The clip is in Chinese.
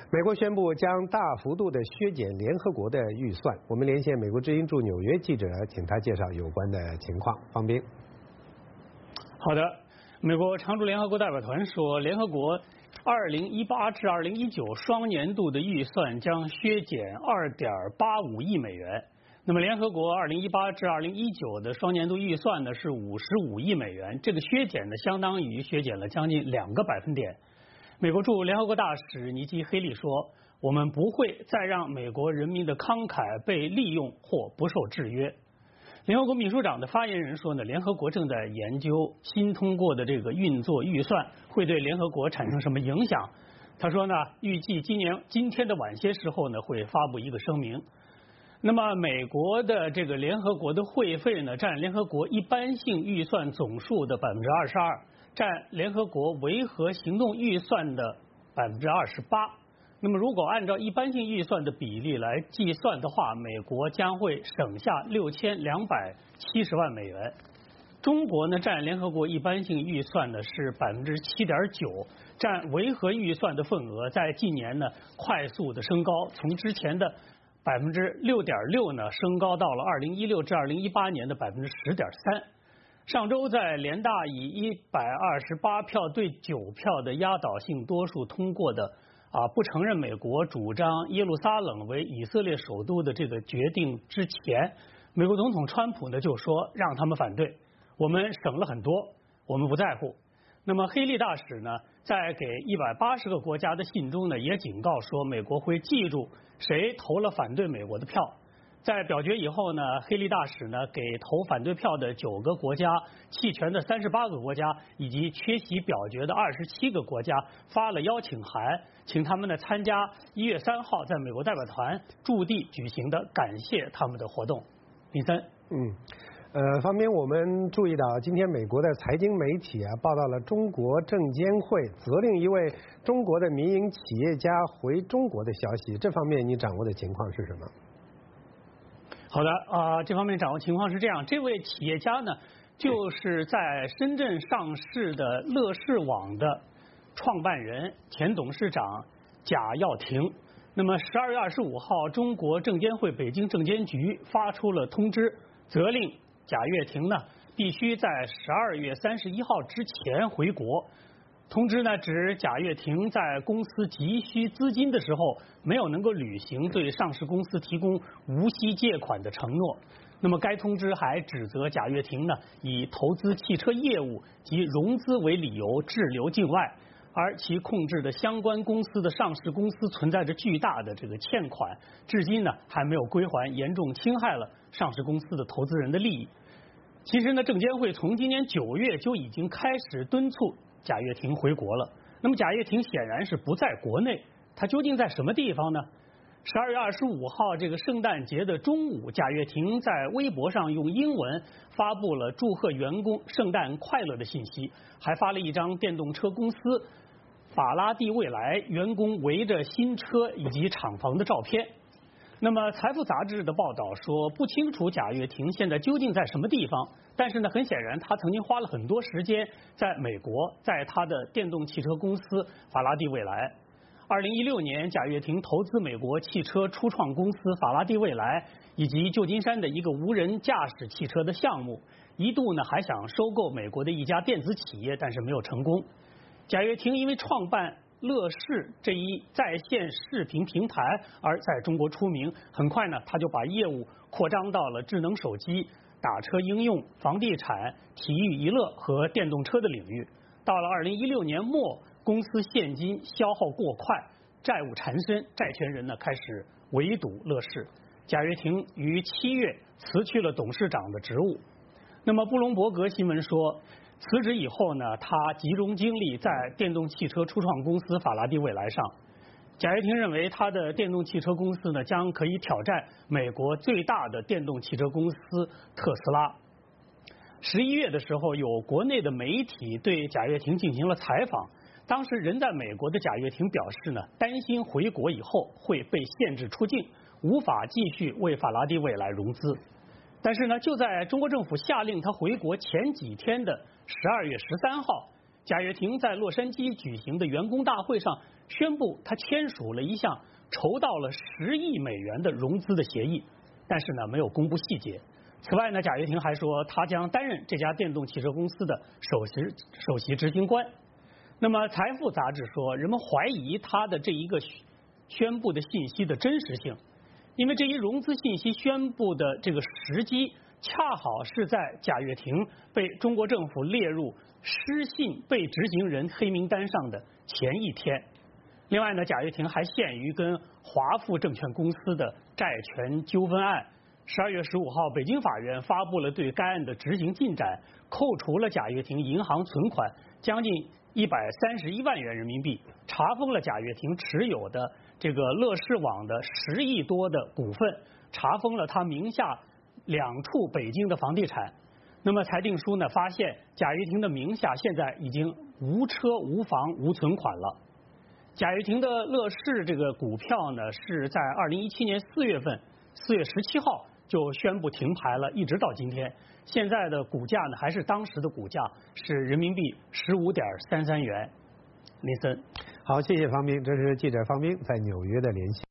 美国宣布将大幅度的削减联合国的预算。我们连线美国之音驻纽约记者，请他介绍有关的情况。方斌。 好的，美国常驻联合国代表团说，联合国2018至2019双年度的预算将削减2.85亿美元。那么，联合国2018至2019的双年度预算呢是55亿美元，这个削减呢相当于削减了将近2个百分点。美国驻联合国大使尼基·黑利说：“我们不会再让美国人民的慷慨被利用或不受制约。”联合国秘书长的发言人说呢，联合国正在研究新通过的这个运作预算会对联合国产生什么影响。他说呢，预计今天的晚些时候呢会发布一个声明。那么，美国的这个联合国的会费呢，占联合国一般性预算总数的22%，占联合国维和行动预算的28%。那么，如果按照一般性预算的比例来计算的话，美国将会省下6270万美元。中国呢，占联合国一般性预算呢是7.9%，占维和预算的份额在近年呢快速的升高，从之前的6.6%呢升高到了2016至2018年的10.3%。上周在联大以128票对9票的压倒性多数通过的不承认美国主张耶路撒冷为以色列首都的这个决定之前，美国总统川普呢就说让他们反对，我们省了很多，我们不在乎。那么黑利大使呢，在给180个国家的信中呢，也警告说，美国会记住谁投了反对美国的票。在表决以后呢，黑利大使呢给投反对票的9个国家、弃权的38个国家以及缺席表决的27个国家发了邀请函，请他们呢参加1月3号在美国代表团驻地举行的感谢他们的活动。李森， 方面我们注意到，今天美国的财经媒体报道了中国证监会责令一位中国的民营企业家回中国的消息，这方面你掌握的情况是什么？ 好的这方面掌握情况是这样，这位企业家呢，就是在深圳上市的乐视网的创办人、前董事长贾跃亭。那么12月25号，中国证监会北京证监局发出了通知，责令贾跃亭呢必须在12月31号之前回国。通知呢指贾跃亭在公司急需资金的时候，没有能够履行对上市公司提供无息借款的承诺。那么该通知还指责贾跃亭呢以投资汽车业务及融资为理由滞留境外，而其控制的相关公司的上市公司存在着巨大的这个欠款，至今呢还没有归还，严重侵害了上市公司的投资人的利益。其实呢，证监会从今年9月就已经开始敦促贾跃亭回国了。那么贾跃亭显然是不在国内，他究竟在什么地方呢？12月25号这个圣诞节的中午，贾跃亭在微博上用英文发布了祝贺员工圣诞快乐的信息，还发了一张电动车公司法拉第未来员工围着新车以及厂房的照片。那么财富杂志的报道说，不清楚贾跃亭现在究竟在什么地方，但是呢，很显然他曾经花了很多时间在美国，在他的电动汽车公司法拉第未来。2016年，贾跃亭投资美国汽车初创公司法拉第未来以及旧金山的一个无人驾驶汽车的项目，一度呢还想收购美国的一家电子企业，但是没有成功。贾跃亭因为创办乐视这一在线视频平台而在中国出名，很快呢他就把业务扩张到了智能手机、打车应用、房地产、体育娱乐和电动车的领域。到了2016年末，公司现金消耗过快，债务缠身，债权人呢开始围堵乐视。贾跃亭于7月辞去了董事长的职务。那么布隆伯格新闻说，辞职以后呢，他集中精力在电动汽车初创公司法拉第未来上。贾跃亭认为，他的电动汽车公司呢，将可以挑战美国最大的电动汽车公司特斯拉。11月的时候，有国内的媒体对贾跃亭进行了采访。当时人在美国的贾跃亭表示呢，担心回国以后会被限制出境，无法继续为法拉第未来融资。但是呢，就在中国政府下令他回国前几天的12月13号，贾跃亭在洛杉矶举行的员工大会上宣布他签署了一项筹到了10亿美元的融资的协议，但是呢没有公布细节。此外呢，贾跃亭还说他将担任这家电动汽车公司的首席执行官。那么《财富》杂志说，人们怀疑他的这一个宣布的信息的真实性，因为这一融资信息宣布的这个时机恰好是在贾跃亭被中国政府列入失信被执行人黑名单上的前一天。另外呢，贾跃亭还陷于跟华富证券公司的债权纠纷案。12月15号，北京法院发布了对该案的执行进展，扣除了贾跃亭银行存款将近131万元人民币，查封了贾跃亭持有的这个乐视网的10亿多的股份，查封了他名下2处北京的房地产。那么裁定书呢，发现贾跃亭的名下现在已经无车无房无存款了。贾跃亭的乐视这个股票呢，是在2017年4月17号就宣布停牌了，一直到今天。现在的股价呢，还是当时的股价是人民币15.33元。林森， 好，谢谢方斌，这是记者方斌在纽约的连线。